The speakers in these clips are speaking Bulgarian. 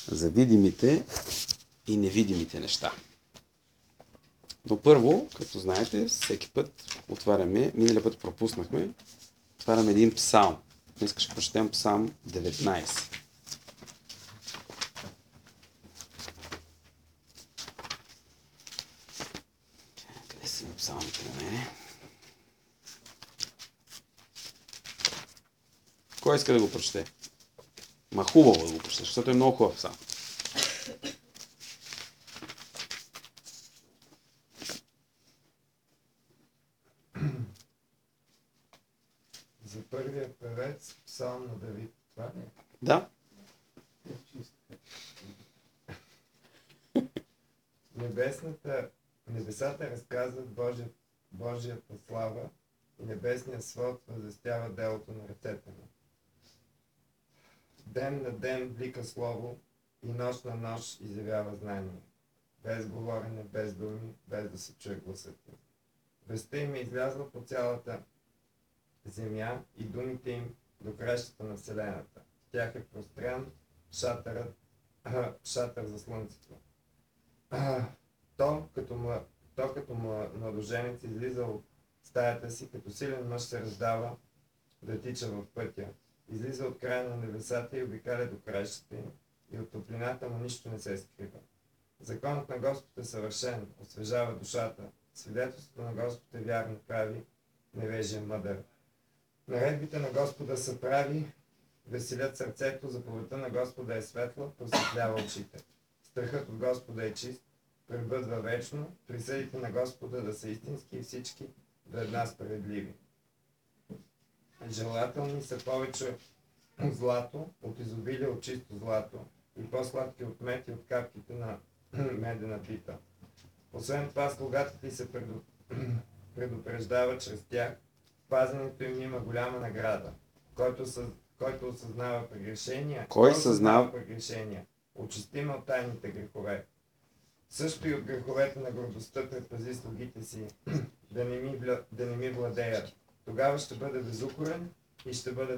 за видимите и невидимите неща. Но първо, като знаете, всеки път отваряме, миналия път пропуснахме, отваряме един псалм. Днес ще прочетем псалм 19. Къде са ми псалмите на мене? Кой иска да го прочете? Ма хубаво да го прочете, защото е много хубав псалм. За първия певец, псалм на Давид. Това не е? Да. Небесата разказват Божията слава и небесният свод възвестява делото на ръцете му. Ден на ден блика слово и нощ на нощ изявява знание. Без говорене, без думи, без да се чуе гласът им. Вестта им е излязла по цялата земя и думите им до краищата на вселената. В тях е прострян шатър за слънцето. То като младоженец излиза от стаята си, като силен мъж се раздава да тича в пътя. Излиза от края на небесата и обикаля до краищата им, и от топлината му нищо не се скрива. Законът на Господ е съвършен, освежава душата. Свидетелството на Господ е вярно, прави невежия мъдър. Наредбите на Господа са прави, веселят сърцето, заповедта на Господа е светла, просветлява очите. Страхът от Господа е чист, пребъдва вечно, присъдите на Господа да са истински и всички до една справедливи. Желателни са повече от злато, от изобилие от чисто злато, и по-сладки от мед и от капките на медена пита. Освен това, слугата ти се предупреждава чрез тях, пазенето им има голяма награда. Който осъзнава прегрешения, прегрешения, очисти от тайните грехове. Също и от греховете на гордостта предпази слугите си, да не ми владеят. Тогава ще бъде безукорен и ще бъде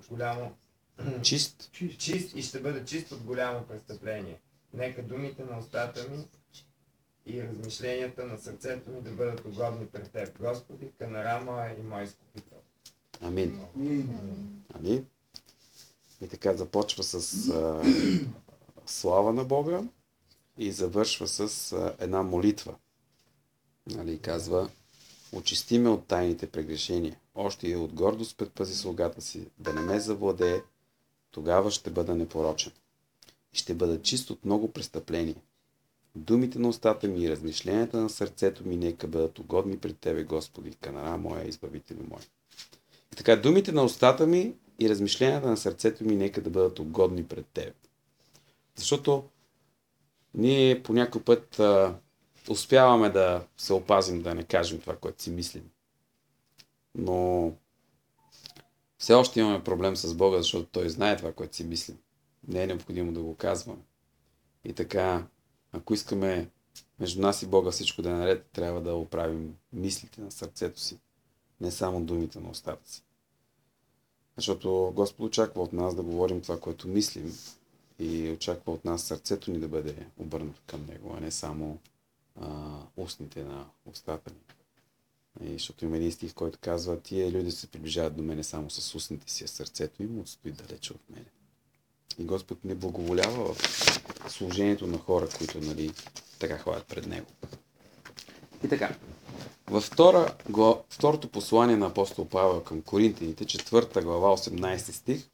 чист и ще бъде чист от голямо престъпление. Нека думите на устата ми и размишленията на сърцето ми да бъдат угодни пред Теб, Господи, канара моя и мой изкупител. Амин. Амин. И така започва с слава на Бога и завършва с една молитва. Нали, казва: очисти ме от тайните прегрешения, още и от гордост предпази слугата си, да не ме завладее, тогава ще бъда непорочен. И ще бъда чист от много престъпления. Думите на устата ми и размишленията на сърцето ми нека бъдат угодни пред Тебе, Господи, канара моя, избавителю мой. И така, думите на устата ми и размишленията на сърцето ми нека да бъдат угодни пред Тебе. Защото ние по някой път успяваме да се опазим да не кажем това, което си мислим. Но все още имаме проблем с Бога, защото Той знае това, което си мислим. Не е необходимо да го казваме. И така, ако искаме между нас и Бога всичко да е наред, трябва да оправим мислите на сърцето си, не само думите на устата си. Защото Господ очаква от нас да говорим това, което мислим, и очаква от нас сърцето ни да бъде обърнато към Него, а не само устните на устата ни. И защото има един стих, който казва: тия люди се приближават до мене само с устните си, а сърцето им отстои далече от мене. И Господ не благоволява в служението на хора, които, нали, така ходят пред Него. И така, във второто послание на апостол Павел към Коринтяните, 4 глава, 18 стих,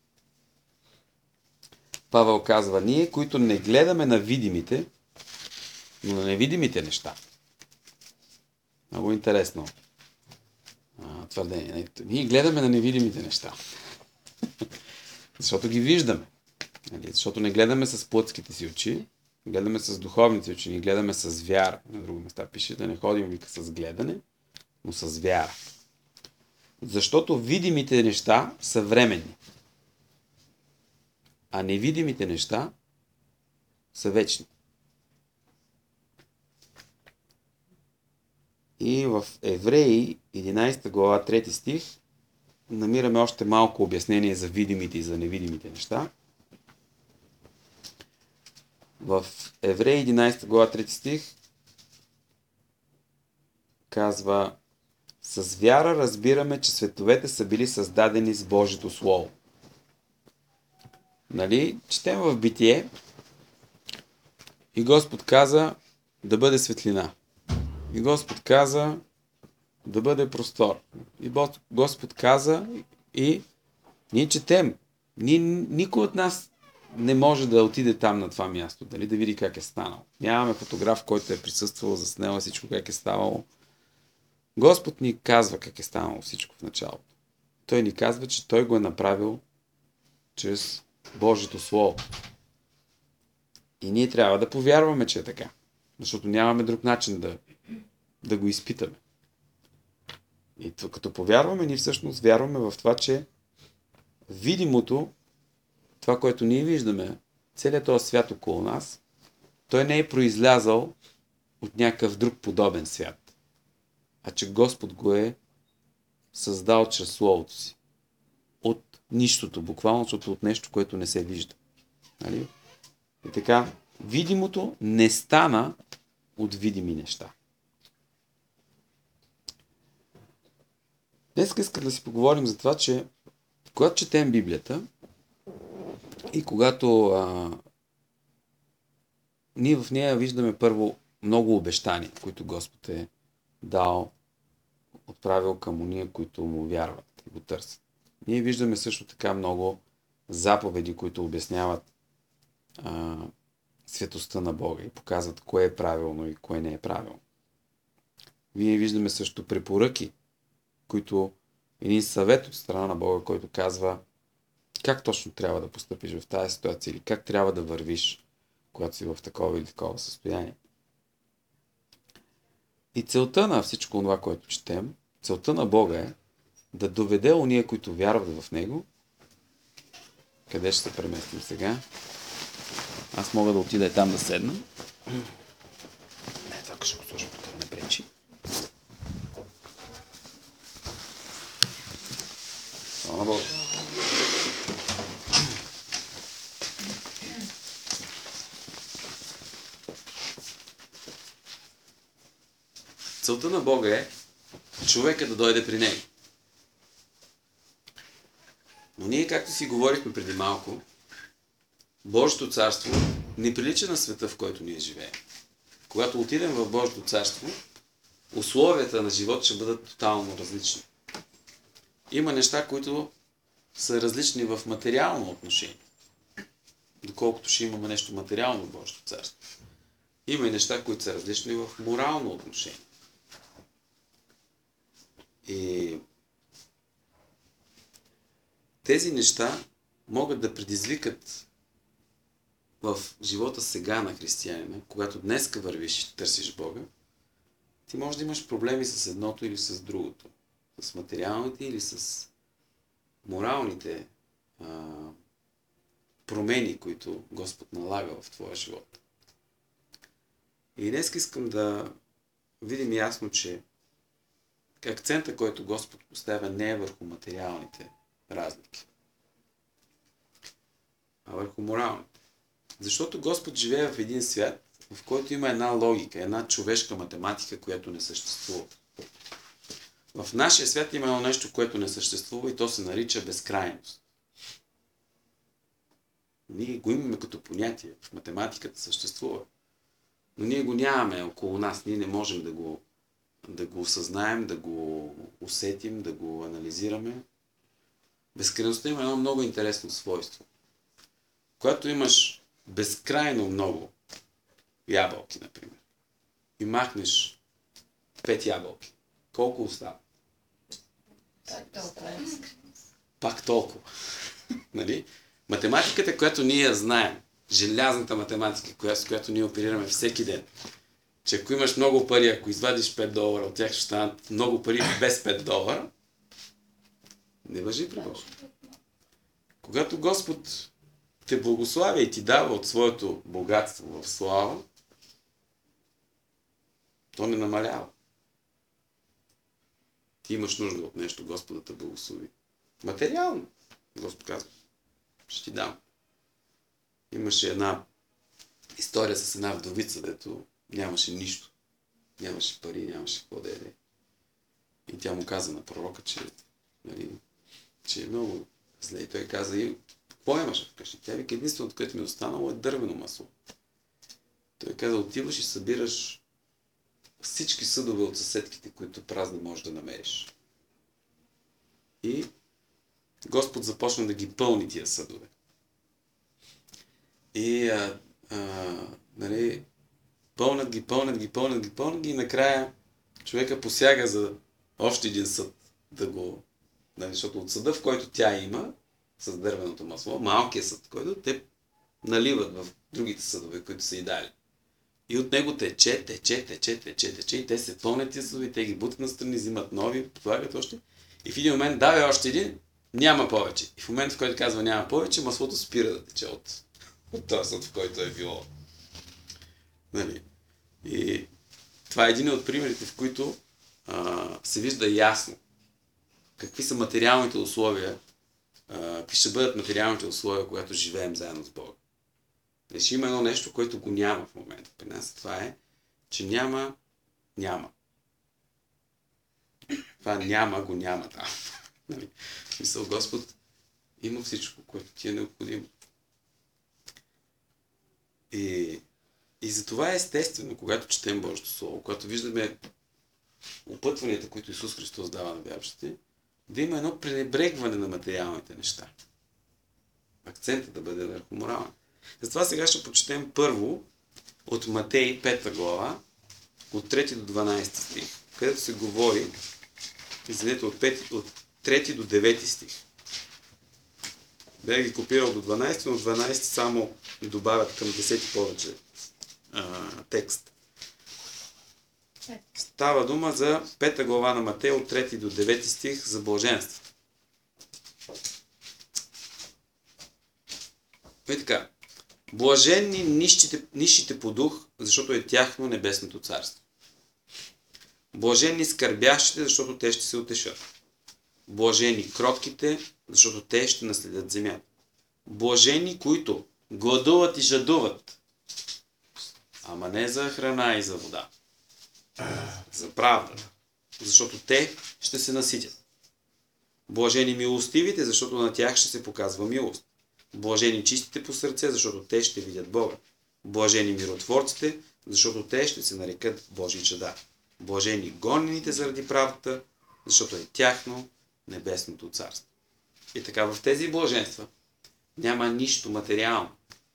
Павел казва: ние, които не гледаме на видимите, но на невидимите неща. Много интересно твърдение. Ние гледаме на невидимите неща. Защото ги виждаме. Защото не гледаме с плътските си очи, гледаме с духовните очи, ние гледаме с вяра. На друго места пише да не ходим вика с гледане, но с вяра. Защото видимите неща са временни, а невидимите неща са вечни. И в Евреи 11 глава 3 стих намираме още малко обяснение за видимите и за невидимите неща. В Евреи 11 глава 3 стих казва: с вяра разбираме, че световете са били създадени с Божието Слово. Нали? Четем в Битие и Господ каза да бъде светлина. И Господ каза да бъде простор. И Господ каза и ние четем. Никой от нас не може да отиде там на това място, дали да види как е станало. Нямаме фотограф, който е присъствал, заснема всичко как е ставало. Господ ни казва как е станало всичко в началото. Той ни казва, че Той го е направил чрез Божието Слово. И ние трябва да повярваме, че е така. Защото нямаме друг начин да го изпитаме. И като повярваме, ние всъщност вярваме в това, че видимото, това, което ние виждаме, целият този свят около нас, той не е произлязал от някакъв друг подобен свят, а че Господ го е създал чрез Словото си. От нищото, буквално, защото от нещо, което не се вижда. Нали? И така, видимото не стана от видими неща. Днес искам да си поговорим за това, че когато четем Библията и когато ние в нея виждаме първо много обещания, които Господ е дал, отправил към уния, които му вярват и го търсят. Ние виждаме също така много заповеди, които обясняват светостта на Бога и показват кое е правилно и кое не е правилно. Ние виждаме също препоръки, които един съвет от страна на Бога, който казва как точно трябва да постъпиш в тази ситуация или как трябва да вървиш, когато си в такова или такова състояние. И целта на всичко това, което четем, целта на Бога е да доведе ония, които вярват в Него. Къде ще се преместим сега? Аз мога да отида и там да седна. Не, така ще го сложим тук, не пречи. Слава Бога. Целта на Бога е човека да дойде при Него. Но ние, както си говорихме преди малко, Божието царство не прилича на света, в който ние живеем. Когато отидем в Божието царство, условията на живот ще бъдат тотално различни. Има неща, които са различни в материално отношение. Доколкото ще имаме нещо материално в Божието царство. Има и неща, които са различни в морално отношение. И тези неща могат да предизвикат в живота сега на християнина, когато днеска вървиш и търсиш Бога, ти можеш да имаш проблеми с едното или с другото. С материалните или с моралните промени, които Господ налага в твоя живот. И днес искам да видим ясно, че акцента, който Господ поставя, не е върху материалните разлики, а върху моралните. Защото Господ живее в един свят, в който има една логика, една човешка математика, която не съществува. В нашия свят има едно нещо, което не съществува и то се нарича безкрайност. Ние го имаме като понятие. В математиката съществува. Но ние го нямаме около нас. Ние не можем да го осъзнаем, да го усетим, да го анализираме. Безкрайността има едно много интересно свойство. Когато имаш безкрайно много ябълки, например, и махнеш 5 ябълки, колко остава? Пак толкова. Нали? Математиката, която ние я знаем, желязната математика, с която ние оперираме всеки ден, че ако имаш много пари, ако извадиш $5, от тях ще станат много пари без $5, не важи при Бога. Когато Господ те благославя и ти дава от своето богатство в слава, то не намалява. Ти имаш нужда от нещо, Господа те благослови. Материално, Господ казва, ще ти дам. Имаше една история с една вдовица, дето нямаше нищо. Нямаше пари, нямаше какво да яде. И тя му каза на пророка, че, нали, че е много зле. И той каза, и какво имаш вкъщи? Тя вика, единственото, което ми е останало е дървено масло. Той каза, отиваш и събираш всички съдове от съседките, които празни можеш да намериш. И Господ започна да ги пълни тия съдове. И нали, пълнят ги и накрая човека посяга за още един съд да го... Нали, защото от съда, в който тя има, с дървеното масло, малкият съд, който те наливат в другите съдове, които са и дали. И от него тече и те се пълнят тия съдове, те ги бутат настрани, взимат нови, подлагат още. И в един момент давя още един, няма повече. И в момента, в който казва няма повече, маслото спира да тече от този съд, в който е било. Нали? И това е един от примерите, в които се вижда ясно какви са материалните условия, какви ще бъдат материалните условия, когато живеем заедно с Бога. Ще има едно нещо, което го няма в момента при нас. Това е, че няма. Това няма, го няма там. Нали? Мисъл, Господ има всичко, което ти е необходимо. И за това е естествено, когато четем Божието Слово, когато виждаме опътванията, които Исус Христос дава на вярващите, да има едно пренебрегване на материалните неща. Акцентът да бъде върху морала. Затова сега ще прочетем първо от Матей 5 глава, от 3 до 12 стих, където се говори, извинете, от 3 до 9 стих. Бях ги копирал до 12, но 12 само добавят към 10 повече текст. Става дума за 5 глава на Матей от 3 до 9 стих за блаженство. И така. Блаженни нищите по дух, защото е тяхно небесното царство. Блаженни скърбящите, защото те ще се утешат. Блажени кротките, защото те ще наследят земята. Блажени, които гладуват и жадуват, ама не за храна и за вода. За правда. Защото те ще се наситят. Блажени милостивите, защото на тях ще се показва милост. Блажени чистите по сърце, защото те ще видят Бога. Блажени миротворците, защото те ще се нарекат Божии чада. Блажени гонените заради правдата, защото е тяхно небесното царство. И така в тези блаженства няма нищо материално.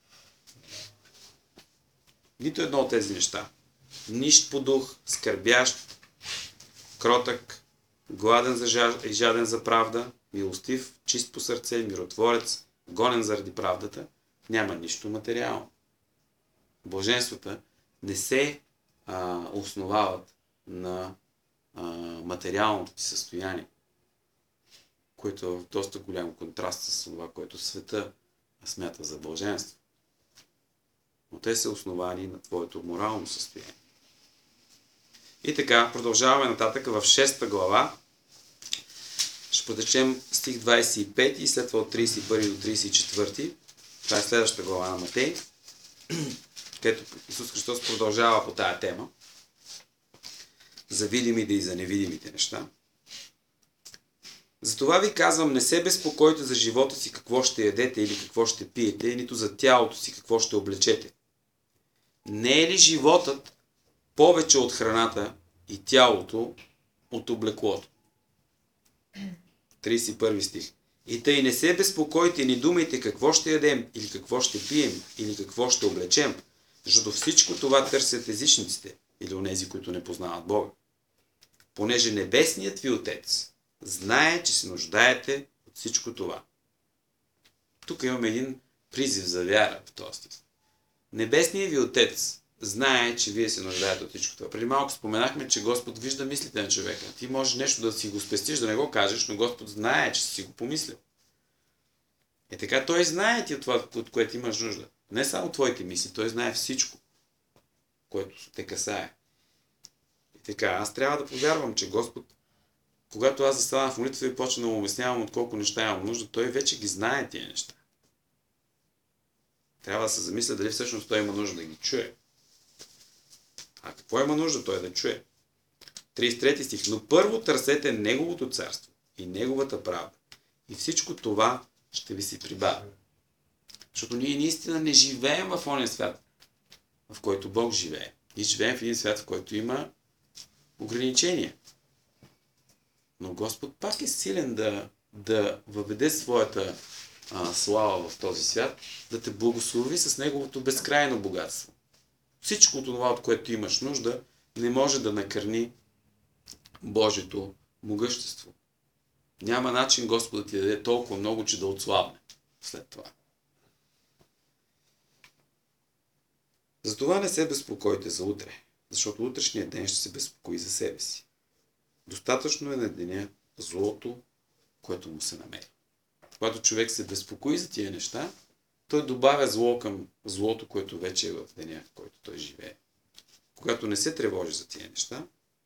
Нито едно от тези неща. Нищо по дух, скърбящ, кротък, гладен и жаден за правда, милостив, чист по сърце, миротворец, гонен заради правдата, няма нищо материално. Блаженствата не се основават на материалното ти състояние, което е в доста голям контраст с това, което света смята за блаженство. Но те са основани на твоето морално състояние. И така, продължаваме нататък в 6 глава. Ще прочетем стих 25 и след това от 31 до 34. Това е следващата глава на Матей, където Исус Христос продължава по тая тема за видимите и за невидимите неща. Затова ви казвам, не се безпокойте за живота си какво ще ядете или какво ще пиете, нито за тялото си какво ще облечете. Не е ли животът повече от храната и тялото от облеклото? 31 стих. И тъй не се безпокойте, не думайте какво ще ядем, или какво ще пием, или какво ще облечем, защото всичко това търсят езичниците, или онези, които не познават Бога. Понеже небесният ви Отец знае, че се нуждаете от всичко това. Тук имаме един призив за вяра в този стих. Небесният ви Отец знае, че вие се нуждаете от всичко това. Преди малко споменахме, че Господ вижда мислите на човека. Ти можеш нещо да си го спестиш, да не го кажеш, но Господ знае, че си го помислил. И така Той знае ти от това, от което имаш нужда. Не само твоите мисли, Той знае всичко, което те касае. И така, аз трябва да повярвам, че Господ, когато аз застана в молитва и почна да му обяснявам от колко неща имам нужда, Той вече ги знае тия неща. Трябва да се замисля дали всъщност той има нужда да ги чуе. А какво има нужда той да чуе? 33 стих. Но първо търсете Неговото царство и Неговата правда. И всичко това ще ви се прибави. Защото ние наистина не живеем в ония свят, в който Бог живее. Ние живеем в един свят, в който има ограничения. Но Господ пак е силен да въведе своята слава в този свят, да те благослови с Неговото безкрайно богатство. Всичко това, от което имаш нужда, не може да накърни Божието могъщество. Няма начин Господ да ти даде толкова много, че да отслабне след това. Затова не се безпокойте за утре, защото утрешният ден ще се безпокои за себе си. Достатъчно е на деня злото, което му се намери. Когато човек се безпокои за тия неща, той добавя зло към злото, което вече е в деня, в който той живее. Когато не се тревожи за тия неща,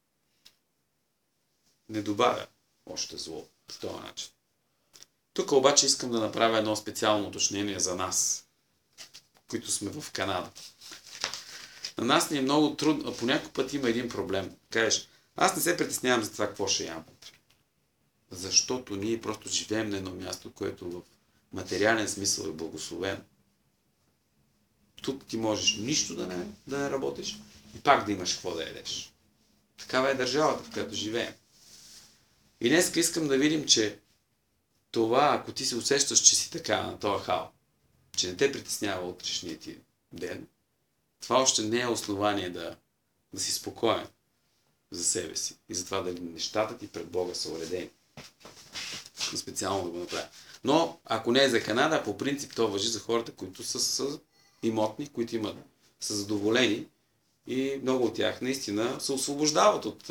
не добавя още зло в този начин. Тук обаче искам да направя едно специално уточнение за нас, които сме в Канада. На нас ни е много трудно, по някой път има един проблем. Кажеш, аз не се притеснявам за това какво ще ям утре. Защото ние просто живеем на едно място, което в материален смисъл е благословено. Тук ти можеш нищо да не работиш и пак да имаш какво да ядеш. Такава е държавата, в която живеем. И днес искам да видим, че това, ако ти се усещаш, че си така на този хал, че не те притеснява утрешния ти ден, това още не е основание да си спокоен за себе си и за това дали нещата ти пред Бога са уредени. Специално да го направя. Но, ако не е за Канада, по принцип то важи за хората, които са имотни, които са задоволени и много от тях наистина се освобождават от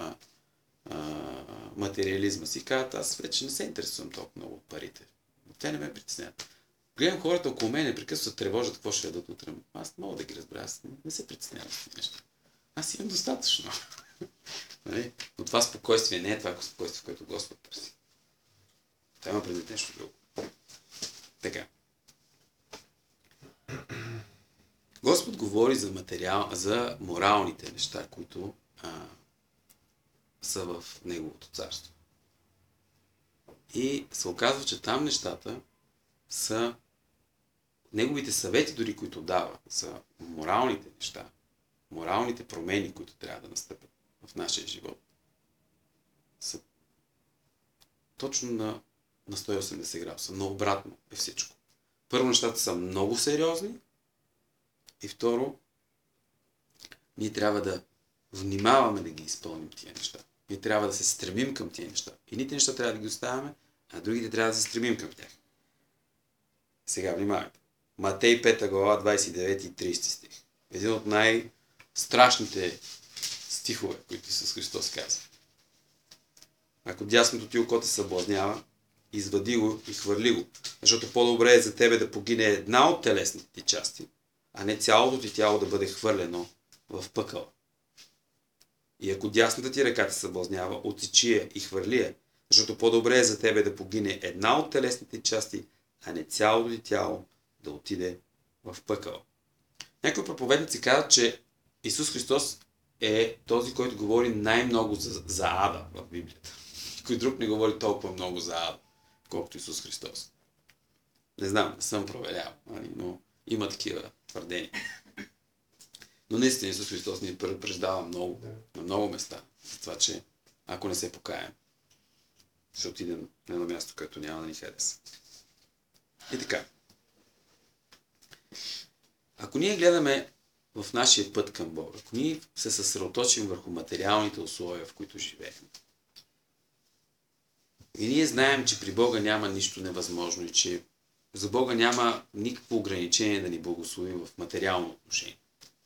материализма си. Казват, аз вече не се интересувам толкова много от парите. Те не ме притесняват. Гледам хората около мен непрекъснато се тревожат какво ще ядат утре. Аз не мога да ги разбера. Аз не се притеснявам с тези неща. Аз имам достатъчно. Но това спокойствие не е това спокойствие, в което Господ търси. Това има предвид нещо друго. Така. Господ говори за моралните неща, които са в Неговото царство. И се оказва, че там нещата са Неговите съвети, дори които дава, са моралните неща, моралните промени, които трябва да настъпят в нашия живот, са точно на 180 градуса. Но обратно е всичко. Първо, нещата са много сериозни и второ, ние трябва да внимаваме да ги изпълним тия неща. Ние трябва да се стремим към тия неща. Едните неща трябва да ги оставяме, а другите трябва да се стремим към тях. Сега внимавайте. Матей 5 глава 29 и 30 стих. Един от най-страшните стихове, които Исус Христос казва. Ако дясното ти око те съблазнява, извади го и хвърли го. Защото по-добре е за тебе да погине една от телесните ти части, а не цялото ти тяло да бъде хвърлено в пъкъла. И ако дясната ти ръка те съблазнява, отсечи я и хвърли я, защото по-добре е за тебе да погине една от телесните части, а не цялото ти тяло да отиде в пъкъла. Някои проповедници казват, че Исус Христос е този, който говори най-много за ада в Библията. Никой друг не говори толкова много за ада, колкото Исус Христос. Не знам, не съм проверял, но има такива твърдения. Но наистина Исус Христос ни предупреждава много, на много места, за това, че ако не се покаем, ще отидем на едно място, което няма да ни хареса. И така. Ако ние гледаме в нашия път към Бога, ако ние се съсредоточим върху материалните условия, в които живеем, и ние знаем, че при Бога няма нищо невъзможно и че за Бога няма никакво ограничение да ни благослови в материално отношение,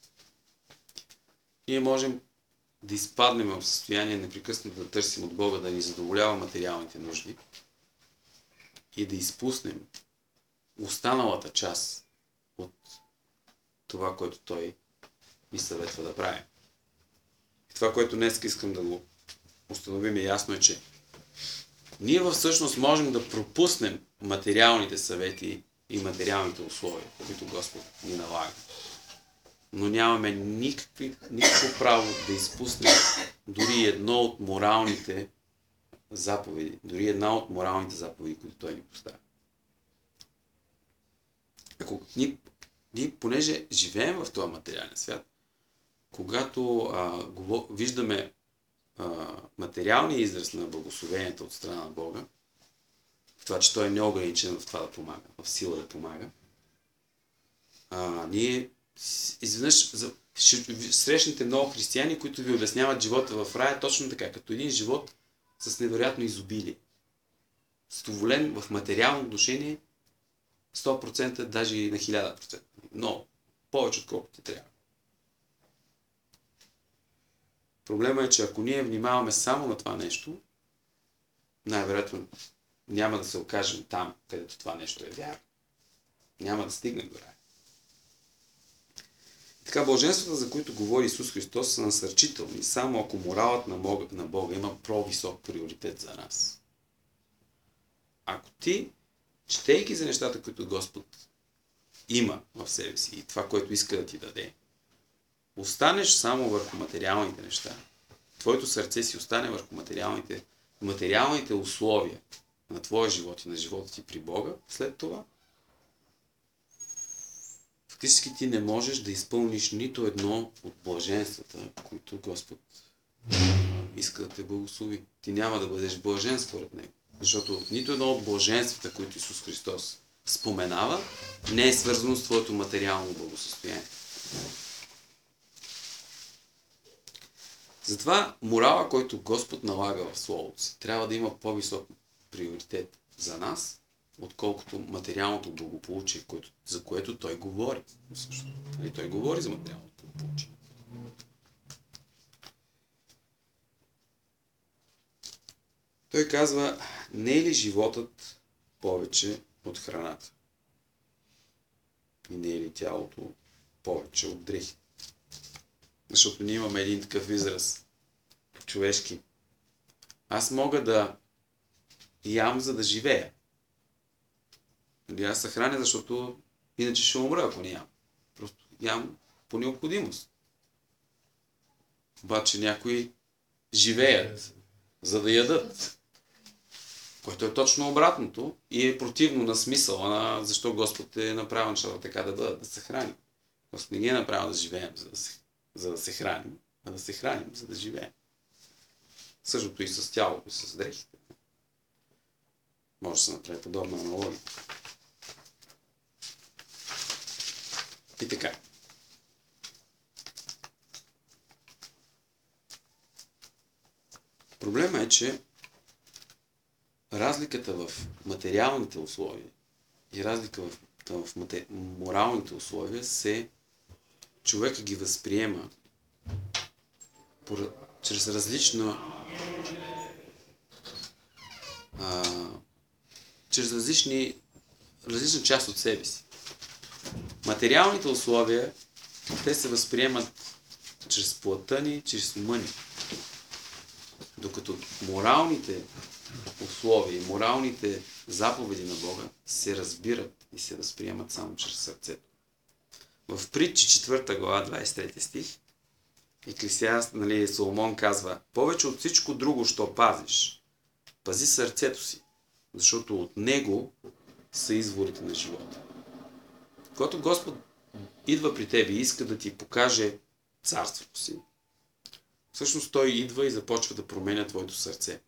ние можем да изпаднем в състояние непрекъснато да търсим от Бога да ни задоволява материалните нужди и да изпуснем останалата част от това, което Той ни съветва да правим. И това, което днес искам да го установим ясно е, че ние всъщност можем да пропуснем материалните съвети и материалните условия, които Господ ни налага. Но нямаме никакво право да изпуснем дори едно от моралните заповеди, дори една от моралните заповеди, които Той ни поставя. Ако ние понеже живеем в този материален свят, когато виждаме материалния израз на благословението от страна на Бога, в това, че Той е неограничен в това да помага, в сила да помага, ние изведнъж срещнете много християни, които ви обясняват живота в рая точно така, като един живот с невероятно изобилие. Задоволен в материално отношение 100%, даже и на 1000%. Но повече отколкото ти трябва. Проблема е, че ако ние внимаваме само на това нещо, най-вероятно няма да се окажем там, където това нещо е вярно. Няма да стигнем до рая. Така, блаженствата, за които говори Исус Христос, са насърчителни, само ако моралът на Бога има по-висок приоритет за нас. Ако ти, четейки за нещата, които Господ има в себе си и това, което иска да ти даде, останеш само върху материалните неща, твоето сърце си остане върху материалните условия на твоя живот и на живота ти при Бога, след това фактически ти не можеш да изпълниш нито едно от блаженствата, които Господ иска да те благослови. Ти няма да бъдеш блажен според Него. Защото нито едно от блаженствата, които Исус Христос споменава, не е свързано с твоето материално благосъстояние. Затова морала, който Господ налага в Словото си, трябва да има по-висок приоритет за нас, отколкото материалното благополучие, за което Той говори. И Той говори за материалното благополучие. Той казва, не е ли животът повече от храната? И не е ли тялото повече от дрехи? Защото ние имаме един такъв израз човешки. Аз мога да ям, за да живея. Аз се храня, защото иначе ще умра, ако не ям. Просто ям по необходимост. Обаче някои живеят, за да ядат. Което е точно обратното и е противно на смисъла на защо Господ е направил нещата така да бъдат, да се храни. Господ не ги е направил да живеем, за да се храним, а да се храним, за да живеем. Същото и с тялото, и с дрехите. Може да се направи подобна аналогия. И така. Проблема е, че разликата в материалните условия и разлика в моралните условия човека ги възприема чрез различна част от себе си. Материалните условия, те се възприемат чрез плътта ни, чрез ума ни. Докато моралните условия и моралните заповеди на Бога се разбират и се възприемат само чрез сърцето. В Притчи 4 глава 23 стих Еклесиаст, Соломон казва: повече от всичко друго, що пазиш, пази сърцето си, защото от него са изворите на живота. Когато Господ идва при тебе и иска да ти покаже царството си, всъщност Той идва и започва да променя твоето сърце.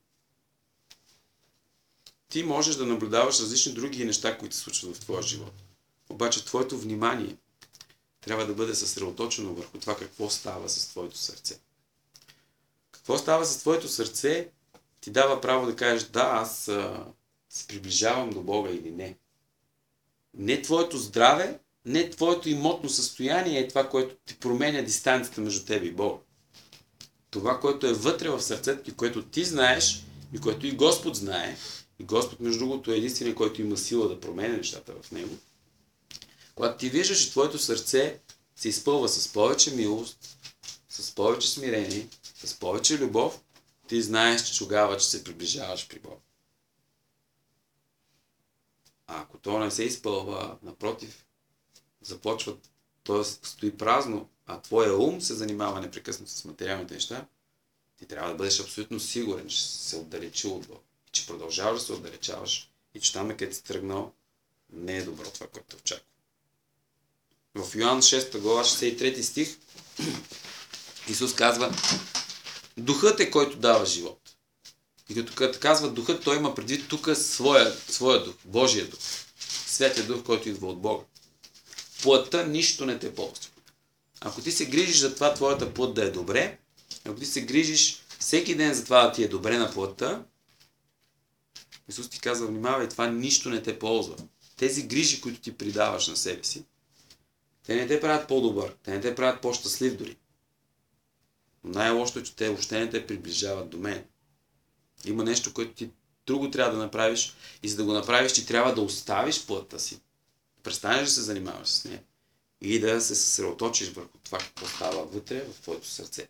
Ти можеш да наблюдаваш различни други неща, които се случват в твоя живот. Обаче твоето внимание трябва да бъде съсредоточено върху това какво става с твоето сърце. Какво става с твоето сърце ти дава право да кажеш: да, аз се приближавам до Бога или не. Не твоето здраве, не твоето имотно състояние е това, което ти променя дистанцията между тебе и Бога. Това, което е вътре в сърцето ти, което ти знаеш и което и Господ знае, и Господ, между другото, е единственият, който има сила да променя нещата в него. Когато ти виждаш, че твоето сърце се изпълва с повече милост, с повече смирение, с повече любов, ти знаеш, че тогава ще се приближаваш при Бога. А ако то не се изпълва, напротив, започва, т.е. стои празно, а твоя ум се занимава непрекъснато с материалните неща, ти трябва да бъдеш абсолютно сигурен, че си се отдалечил от Бога. Че продължаваш да се отдалечаваш и че там, където си тръгнал, не е добро това, което те очаква. В Йоан 6 глава 63 стих Исус казва: Духът е, който дава живот. И като казва Духът, той има предвид тук своя дух, Божия дух. Святия дух, който идва от Бога. Плътта нищо не те ползва. Ако ти се грижиш за това твоята плът да е добре, ако ти се грижиш всеки ден за това да ти е добре на плътта, Исус ти казва: внимавай, това нищо не те ползва. Тези грижи, които ти придаваш на себе си, те не те правят по-добър, те не те правят по-щастлив дори. Но най-лошото е, че те въобще не те приближават до мен. Има нещо, което ти друго трябва да направиш и за да го направиш, ти трябва да оставиш плътта си, престанеш да се занимаваш с нея и да се съсредоточиш върху това, какво става вътре в твоето сърце.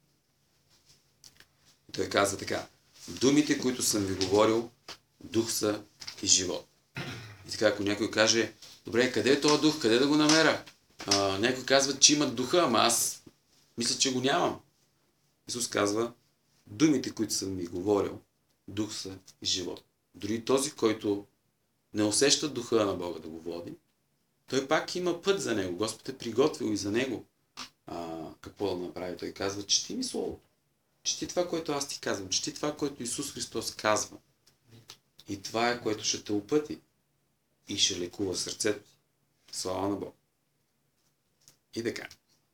И той казва така: думите, които съм ви говорил, дух са и живот. И така, ако някой каже: добре, къде е този дух, къде да го намеря? Някой казва, че има духа, ама аз мисля, че го нямам. Исус казва: думите, които съм ви говорил, дух са и живот. Дори този, който не усеща духа на Бога да го води, той пак има път за него. Господ е приготвил и за него какво да направи. Той казва: чети ми Словото. Чети това, което аз ти казвам. Чети това, което Исус Христос казва. И това е, което ще те опъти и ще лекува сърцето ти. Слава на Бога. И така.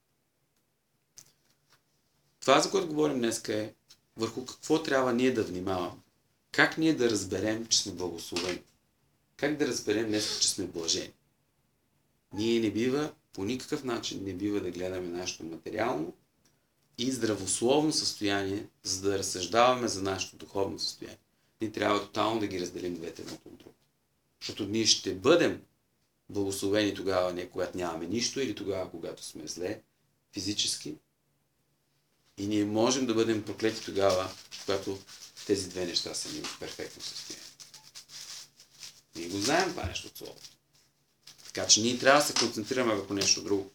Това, за което говорим днес, е върху какво трябва ние да внимаваме. Как ние да разберем, че сме благословени. Как да разберем днес, че сме блажени. Ние не бива, по никакъв начин не бива да гледаме нашето материално и здравословно състояние, за да разсъждаваме за нашето духовно състояние. Ние трябва тотално да ги разделим двете едното от друго. Защото ние ще бъдем благословени тогава, не когато нямаме нищо, или тогава, когато сме зле физически. И ние можем да бъдем проклети тогава, когато тези две неща са ни в перфектно състояние. Ние го знаем това нещо от Словото. Така че ние трябва да се концентрираме върху нещо друго.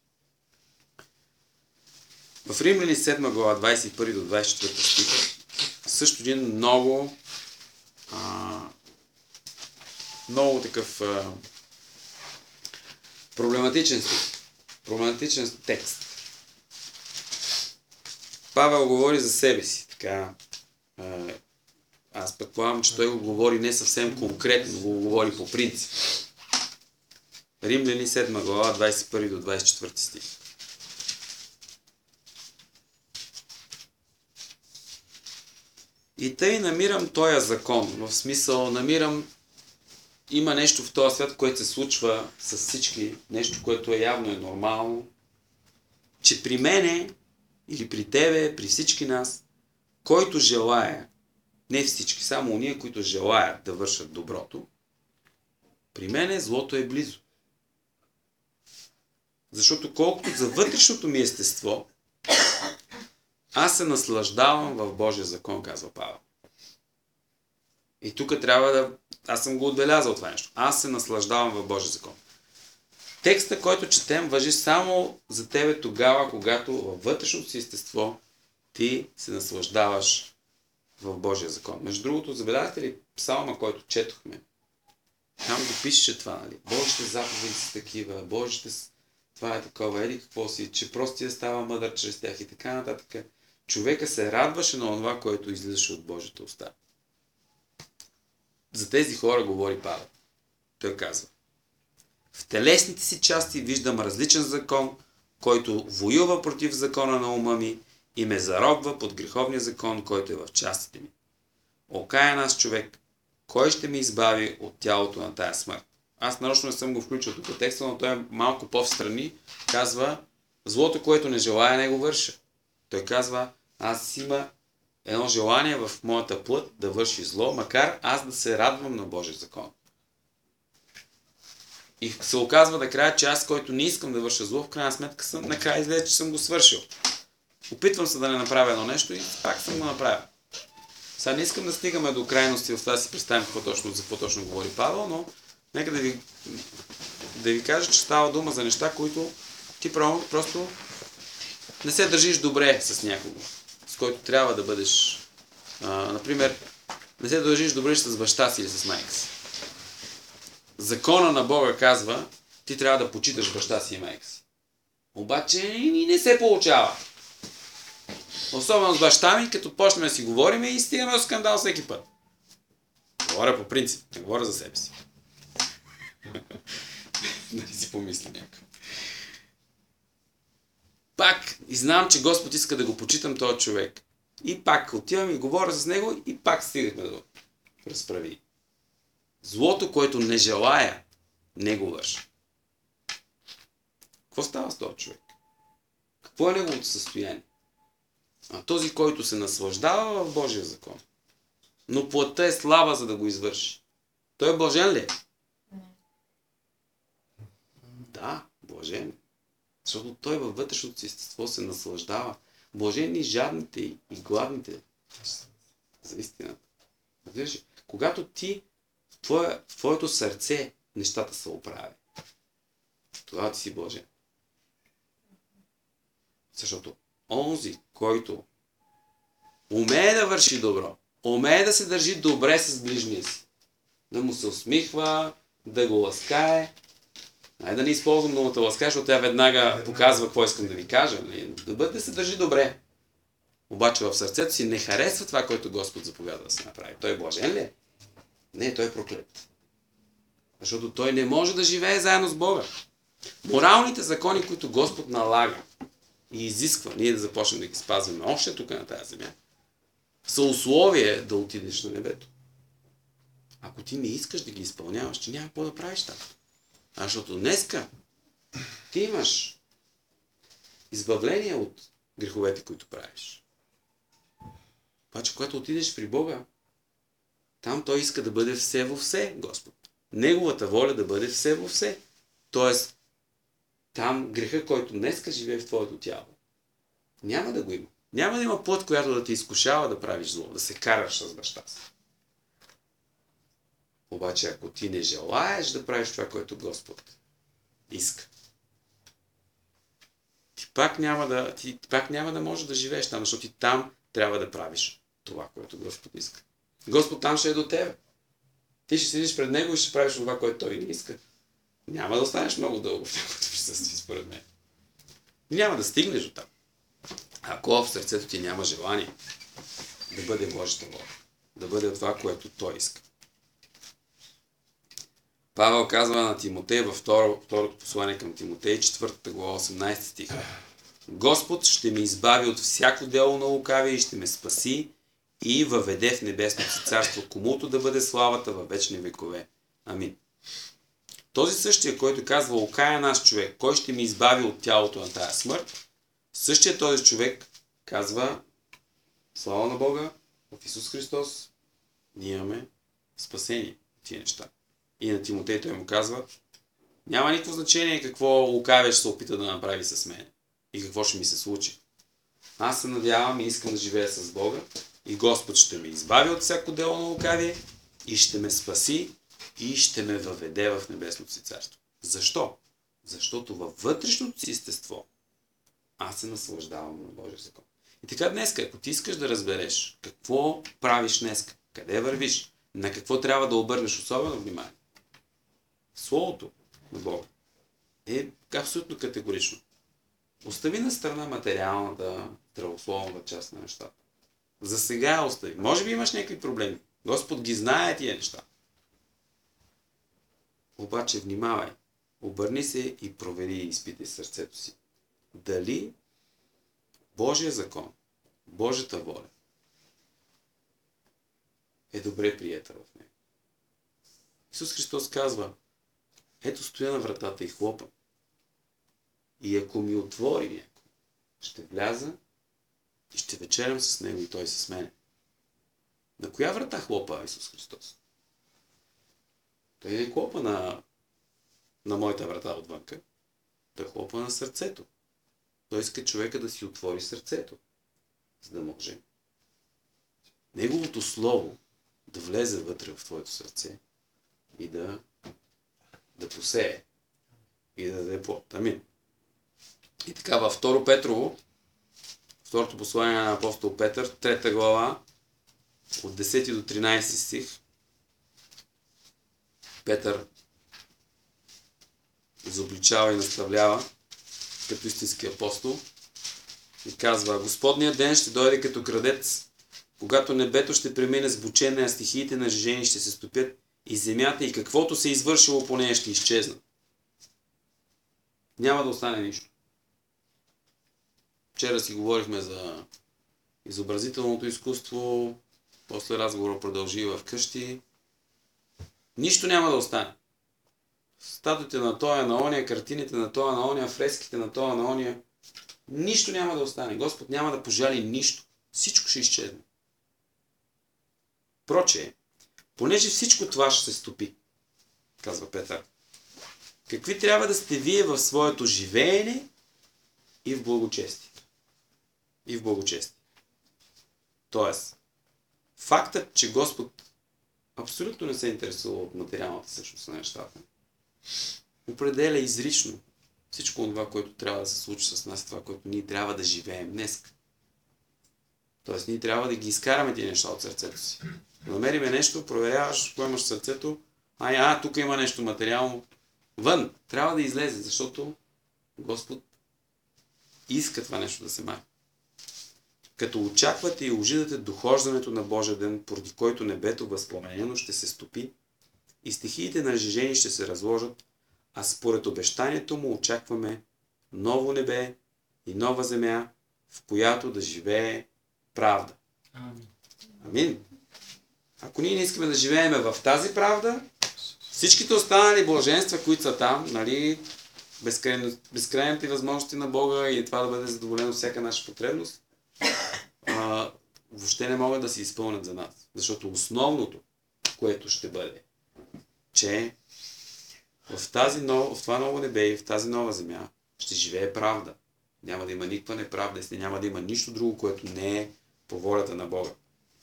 В Римляни 7 глава 21 до 24 стих също един много такъв проблематичен текст. Павел говори за себе си. Така, аз предполагам, че той го говори не съвсем конкретно, го говори по принцип. Римляни 7 глава 21 до 24 стих. И тъй намирам този закон, в смисъл има нещо в този свят, което се случва с всички, нещо, което явно е нормално, че при мене или при тебе, при всички нас, който желая, не всички, само уния, които желаят да вършат доброто, при мене злото е близо. Защото колкото за вътрешното ми естество, аз се наслаждавам в Божия закон, казва Павел. И тук аз съм го отбелязал това нещо. Аз се наслаждавам в Божия закон. Текста, който четем, важи само за тебе тогава, когато във вътрешното си естество ти се наслаждаваш в Божия закон. Между другото, забелязате ли псалма, който четохме? Там го пише това, нали? Божите заповеди са такива, това е такова, еди какво си, че простия става мъдър чрез тях и така нататък. Човека се радваше на това, което излизаше от Божията уста. За тези хора говори Павел. Той казва: в телесните си части виждам различен закон, който воюва против закона на ума ми и ме заробва под греховния закон, който е в частите ми. Окаян аз човек, кой ще ми избави от тялото на тая смърт? Аз нарочно не съм го включил тук текста, но той е малко по-встрани. Казва: злото, което не желая, не го върша. Той казва: аз има едно желание в моята плът да върши зло, макар аз да се радвам на Божия закон. И се оказва накрая, че аз, който не искам да върша зло, в крайна сметка накрая излезе, че съм го свършил. Опитвам се да не направя едно нещо и пак съм го направил. Сега не искам да стигаме до крайности в това да си представим за какво точно говори Павел, но Нека да ви кажа, че става дума за неща, които ти просто не се държиш добре с някого, с който трябва да бъдеш. Например, не се държиш добре с баща си или с майка си. Закона на Бога казва, ти трябва да почиташ баща си и майка си. Обаче и не се получава. Особено с баща ми, като почнем да си говорим и стигаме до скандал всеки път. Говоря по принцип, не говоря за себе си. Нали си помисля някой. Пак, и знам, че Господ иска да го почитам този човек. И пак отивам и говоря с него и пак стигахме да го разправи. Злото, което не желая, не го върша. Какво става с този човек? Какво е неговото състояние? А този, който се наслаждава в Божия закон, но плътта е слаба, за да го извърши. Той е блажен ли? Да, блажен. Защото той във вътрешното си естество се наслаждава. Блажени жадните и гладните. За истината. Когато ти в твоето сърце нещата се оправят, тогава ти си блажен. Защото онзи, който умее да върши добро, умее да се държи добре с ближния си, да му се усмихва, да го ласкае. Да не използвам думата ласкае, защото тя веднага показва какво искам да ви кажа. Да се държи добре. Обаче в сърцето си не харесва това, което Господ заповяда да се направи. Той е блажен ли? Не, той е проклет. Защото той не може да живее заедно с Бога. Моралните закони, които Господ налага и изисква ние да започнем да ги спазваме още тук на тази земя, са условие да отидеш на небето. Ако ти не искаш да ги изпълняваш, ти няма какво да правиш там. Защото днеска ти имаш избавление от греховете, които правиш. Обаче, когато отидеш при Бога, там Той иска да бъде все във все, Господ. Неговата воля да бъде все във все. Тоест, там греха, който днеска живее в твоето тяло, няма да го има. Няма да има плът, която да те изкушава да правиш зло, да се караш с баща си. Обаче, ако ти не желаеш да правиш това, което Господ иска, ти пак няма да можеш да живееш там, защото ти там трябва да правиш това, което Господ иска. Господ там ще е до тебе. Ти ще седиш пред Него и ще правиш това, което Той не иска. Няма да останеш много дълго в Неговото присъствие, според мен. И няма да стигнеш до там. Ако в сърцето ти няма желание да бъде Божията воля, да бъде това, което Той иска. Павел казва на Тимотей във второто послание към Тимотей, 4 глава, 18 стих. Господ ще ме избави от всяко дело на лукавие и ще ме спаси и въведе в небесното си царство, комуто да бъде славата във вечни векове. Амин. Този същия, който казва окая наш човек, кой ще ми избави от тялото на тая смърт, същия този човек казва слава на Бога, в Исус Христос ние имаме спасение от тия неща. И на Тимотей той му казва, няма никакво значение какво лукавие ще се опита да направи с мен и какво ще ми се случи. Аз се надявам и искам да живея с Бога и Господ ще ме избави от всяко дело на лукавие и ще ме спаси и ще ме въведе в небесното си царство. Защо? Защото във вътрешното си естество аз се наслаждавам на Божия закон. И така днес, ако ти искаш да разбереш какво правиш днес, къде вървиш, на какво трябва да обърнеш особено внимание, Словото на Бога е абсолютно категорично. Остави на страна материалната, здравословната част на нещата. За сега остави. Може би имаш някакви проблеми. Господ ги знае тия неща. Обаче внимавай. Обърни се и провери и изпитай сърцето си. Дали Божия закон, Божията воля е добре приета в него. Исус Христос казва, ето стоя на вратата и хлопам. И ако ми отвори някой, ще вляза и ще вечерям с него и той с мен. На коя врата хлопа Исус Христос? Той не хлопа на моята врата отвънка. Той хлопа на сърцето. Той иска човека да си отвори сърцето, за да може Неговото Слово да влезе вътре в твоето сърце и да да посее и да даде плод. Амин. И така във 2 Петрово, второто послание на апостол Петър, 3 глава, от 10 до 13 стих, Петър изобличава и наставлява като истински апостол и казва: Господният ден ще дойде като крадец, когато небето ще премине с бучене, а стихиите на жени ще се стопят и земята и каквото се е извършило по нея ще изчезна. Няма да остане нищо. Вчера си говорихме за изобразителното изкуство, после разговора продължи в къщи. Нищо няма да остане. Статуите на тоя, на ония, картините на тоя, на ония, фреските на тоя, на ония. Нищо няма да остане. Господ няма да пожали нищо. Всичко ще изчезне. Проче, понеже всичко това ще се стопи, казва Петър, какви трябва да сте вие в своето живеене и в благочестие. И в благочестие. Тоест, фактът, че Господ абсолютно не се интересува от материалната същност на нещата, определя изрично всичко това, което трябва да се случи с нас, това, което ние трябва да живеем днес. Тоест, ние трябва да ги изкараме тези неща от сърцето си. Да намериме нещо, проверяваш, какво имаш в сърцето, тук има нещо материално. Вън! Трябва да излезе, защото Господ иска това нещо да се махне. Като очаквате и ожидате дохождането на Божия ден, поради който небето възпламенено ще се стопи и стихиите на жени ще се разложат, а според обещанието му очакваме ново небе и нова земя, в която да живее правда. Амин. Ако ние не искаме да живеем в тази правда, всичките останали блаженства, които са там, нали, безкрайните възможности на Бога и това да бъде задоволено всяка наша потребност, въобще не могат да се изпълнят за нас. Защото основното, което ще бъде, че в това ново небе и в тази нова земя ще живее правда. Няма да има никаква неправда и няма да има нищо друго, което не е по волята на Бога.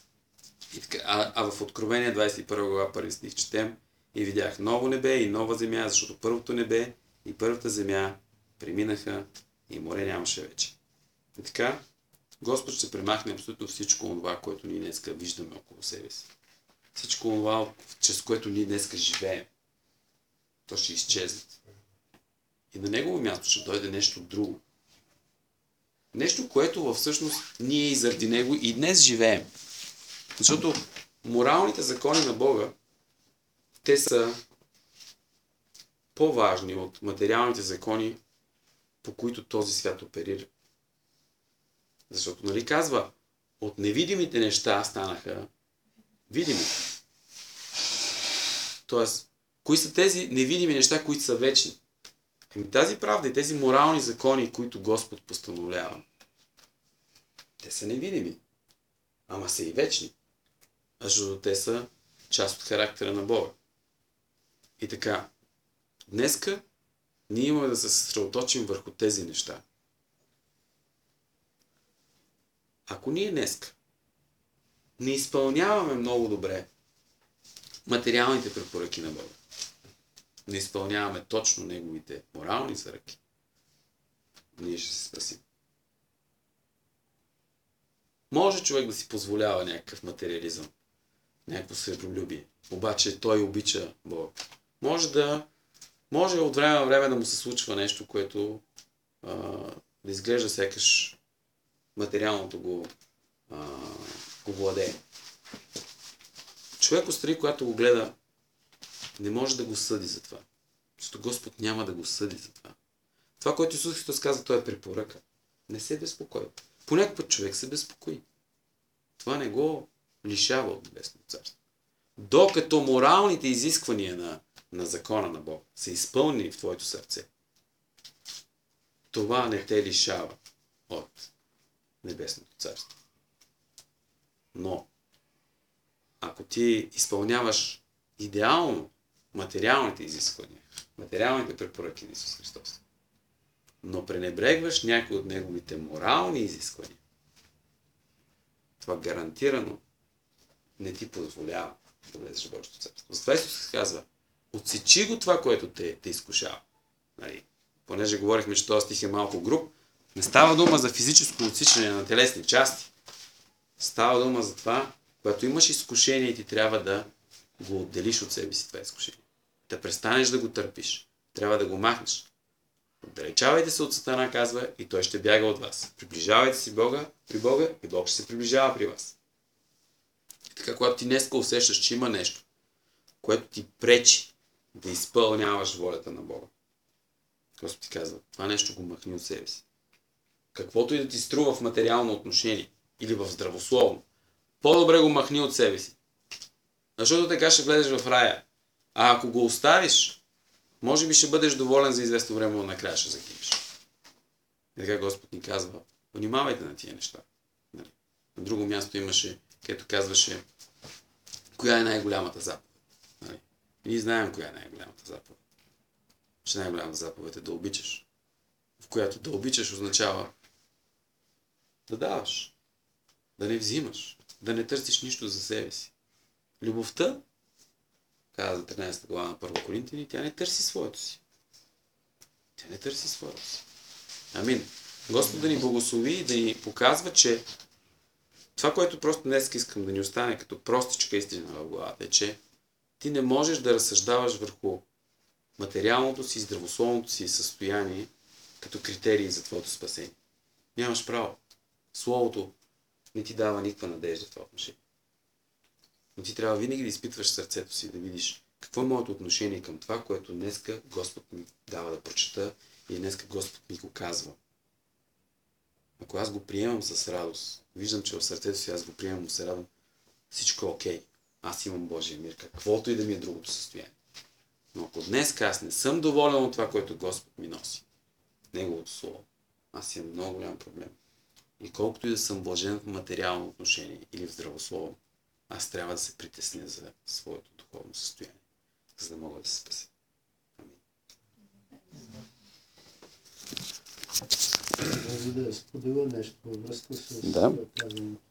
В Откровение 21 глава 1 стих четем: и видях ново небе и нова земя, защото първото небе и първата земя преминаха и море нямаше вече. И така, Господ ще премахне абсолютно всичко това, което ние днеска виждаме около себе си. Всичко това, чрез което ние днеска живеем. То ще изчезне. И на негово място ще дойде нещо друго. Нещо, което всъщност ние и заради него и днес живеем. Защото моралните закони на Бога, те са по-важни от материалните закони, по които този свят оперира. Защото, нали казва, от невидимите неща станаха видими. Тоест, кои са тези невидими неща, които са вечни? Тази правда и тези морални закони, които Господ постановлява, те са невидими. Ама са и вечни. Защото те са част от характера на Бога. И така, днеска ние имаме да се съсредоточим върху тези неща. Ако ние днеска не изпълняваме много добре материалните препоръки на Бога, не изпълняваме точно неговите морални заръки, ние ще се спасим. Може човек да си позволява някакъв материализъм, някакво сребролюбие, обаче той обича Бога. Може от време на време да му се случва нещо, което да изглежда сякаш материалното го владее. Човек отстрани, когато го гледа, не може да го съди за това. Защото Господ няма да го съди за това. Това, което Исус Христос каза, той е препоръка. Не се безпокой. Понякога човек се безпокои. Това не го лишава от Небесното царство. Докато моралните изисквания на закона на Бог са изпълнени в твоето сърце, това не те лишава от Небесното царство. Но, ако ти изпълняваш идеално материалните изисквания, материалните препоръки на Исус Христос, но пренебрегваш някои от неговите морални изисквания, това гарантирано не ти позволява да влезеш в Божието царство. Затова Исус казва: Отсечи го това, което те изкушава. Нали? Понеже говорихме, че този стих е малко груб, не става дума за физическо отсичане на телесни части. Става дума за това, когато имаш изкушение и ти трябва да го отделиш от себе си това изкушение. Да престанеш да го търпиш. Трябва да го махнеш. Отдалечавайте се от Сатана, казва, и той ще бяга от вас. Приближавайте се при Бога и Бог ще се приближава при вас. И така, когато ти днеска усещаш, че има нещо, което ти пречи да изпълняваш волята на Бога, Господ ти казва, това нещо го махни от себе си. Каквото и да ти струва в материално отношение или в здравословно, по-добре го махни от себе си. Защото така ще влезеш в рая. А ако го оставиш, може би ще бъдеш доволен за известно време, но накрая ще загибеш. И така Господ ни казва, внимавайте на тия неща. Нали? На друго място имаше, където казваше, коя е най-голямата заповед. Нали? Ние знаем коя е най-голямата заповед. Че най-голямата заповед е да обичаш. В която да обичаш означава да даваш, да не взимаш, да не търсиш нищо за себе си. Любовта, каза 13 глава на 1 Коринтини, тя не търси своето си. Тя не търси своето си. Амин. Господ да ни благослови и да ни показва, че това, което просто днес искам да ни остане като простичка истина в главата, е, че ти не можеш да разсъждаваш върху материалното си, здравословното си състояние като критерии за твоето спасение. Нямаш право. Словото не ти дава никаква надежда в това отношение. Но ти трябва винаги да изпитваш сърцето си, да видиш какво е моето отношение към това, което днеска Господ ми дава да прочета и днеска Господ ми го казва. Ако аз го приемам с радост, виждам, че в сърцето си аз го приемам, се радвам, всичко е окей. Аз имам Божия мир, каквото и да ми е другото състояние. Но ако днес аз не съм доволен от това, което Господ ми носи, Неговото Слово, аз имам много голям проблем. И колкото и да съм блажен в материално отношение или в здравословно, аз трябва да се притесня за своето духовно състояние, за да мога да се спася. Амин. Може да споделя нещо във връзка с Да. казаното.